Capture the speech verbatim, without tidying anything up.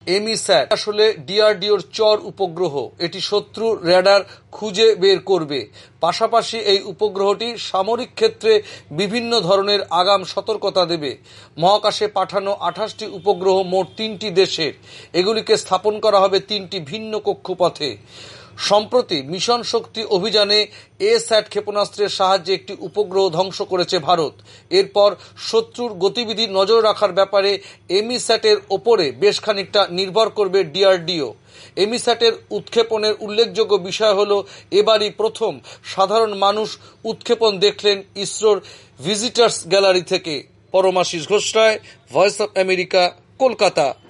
এমিস্যাট আসলে ডিআরডিওর চর উপগ্রহ। এটি শত্রুর র্যাডার খুঁজে বের করবে। পাশাপাশি এই উপগ্রহটি সামরিক ক্ষেত্রে বিভিন্ন ধরনের আগাম সতর্কতা দেবে। মহাকাশে পাঠানো আঠাশটি উপগ্রহ মোট তিনটি দেশের। এগুলিকে স্থাপন করা হবে তিনটি ভিন্ন কক্ষপথে। সম্প্রতি মিশন শক্তি অভিযানে এ স্যাট ক্ষেপণাস্ত্রের সাহায্যে একটি উপগ্রহ ধ্বংস করেছে ভারত। এরপর শত্রুর গতিবিধি নজর রাখার ব্যাপারে এমিস্যাটের ওপরে বেশ খানিকটা নির্ভর করবে ডিআরডিও। এমিস্যাটের উৎক্ষেপণের উল্লেখযোগ্য বিষয় হল এবারই প্রথম সাধারণ মানুষ উৎক্ষেপণ দেখলেন ইসরোর ভিজিটার্স গ্যালারি থেকে। Paramashis Ghosh Roy, voice of America, Kolkata.